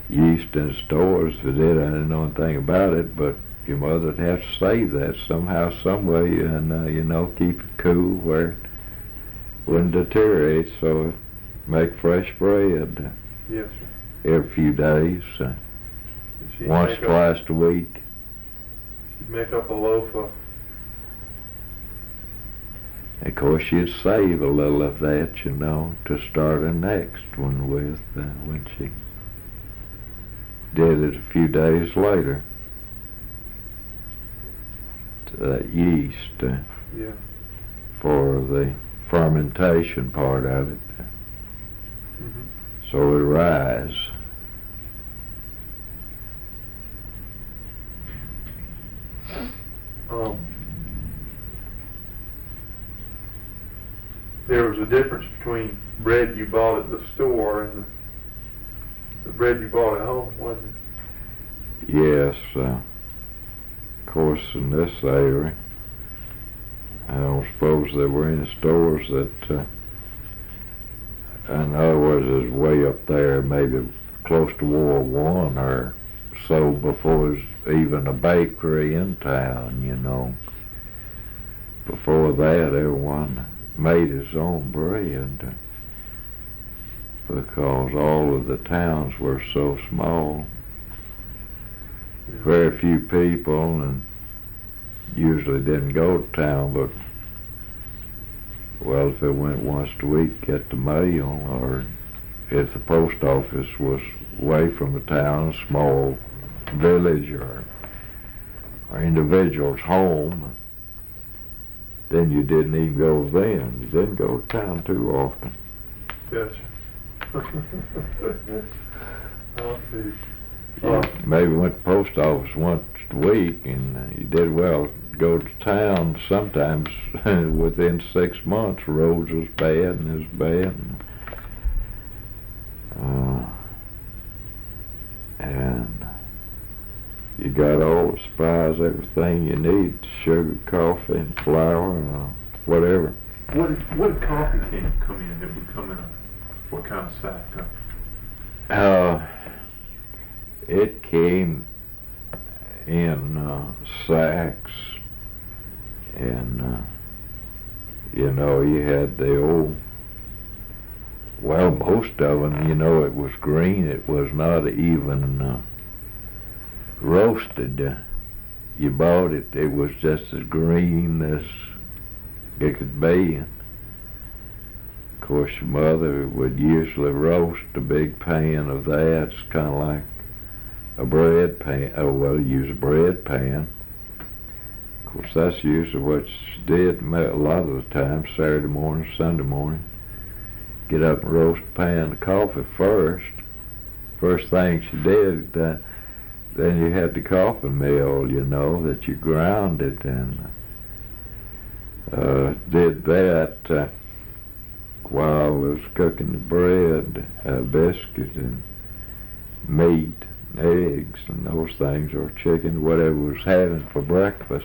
yeast in stores if it did. I didn't know anything about it, but your mother'd have to save that somehow, some way, and keep it cool where it wouldn't deteriorate. So make fresh bread Yes, sir. every few days, once, twice a week. She'd make up a loaf of. Of course, you'd save a little of that, to start the next one with when she did it a few days later. To that yeast Yeah. for the fermentation part of it, Mm-hmm. so it rise. There was a difference between bread you bought at the store and the bread you bought at home, wasn't it? Yes, of course, in this area, I don't suppose there were any stores that, in other words, is way up there, maybe close to World War I or so, before there was even a bakery in town, Before that, everyone made his own bread because all of the towns were so small. Very few people, and usually didn't go to town, but well, if it went once a week, get the mail, or if the post office was away from the town, a small village or individual's home, then you didn't even go then. You didn't go to town too often. Yes. I'll see. Maybe went to the post office once a week, and you did well go to town sometimes within 6 months. Roads was bad, and it was bad. And you got all the supplies, everything you need, sugar, coffee, and flour, whatever. What did coffee can come in? It would come in what kind of sack? It came in sacks, and you had the old. Well, most of them, it was green. It was not even roasted. You bought it, it was just as green as it could be. Of course, your mother would usually roast a big pan of that. It's kind of like a bread pan. Use a bread pan. Of course, that's usually what she did a lot of the time, Saturday morning, Sunday morning. Get up and roast a pan of coffee first. First thing she did, then you had the coffee mill, that you ground it, and did that while I was cooking the bread, biscuit, and meat, and eggs, and those things, or chicken, whatever was having for breakfast.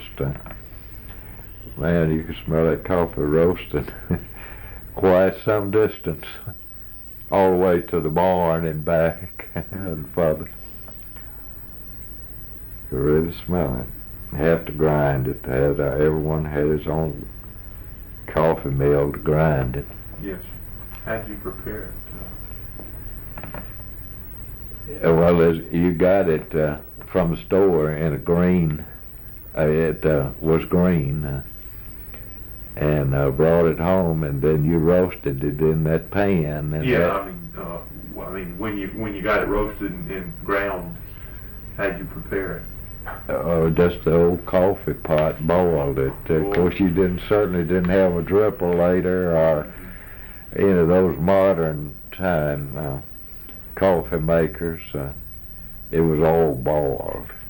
Man, you could smell that coffee roasting quite some distance, all the way to the barn and back, and further. You could really smell it. You have to grind it. Everyone had his own coffee mill to grind it. Yes. How did you prepare it? Well, you got it from the store in a green. It was green, and brought it home, and then you roasted it in that pan. And yeah, when you got it roasted and ground, how did you prepare it? Just the old coffee pot, boiled it. Of course, you certainly didn't have a drippolator or any of those modern time coffee makers. It was all boiled.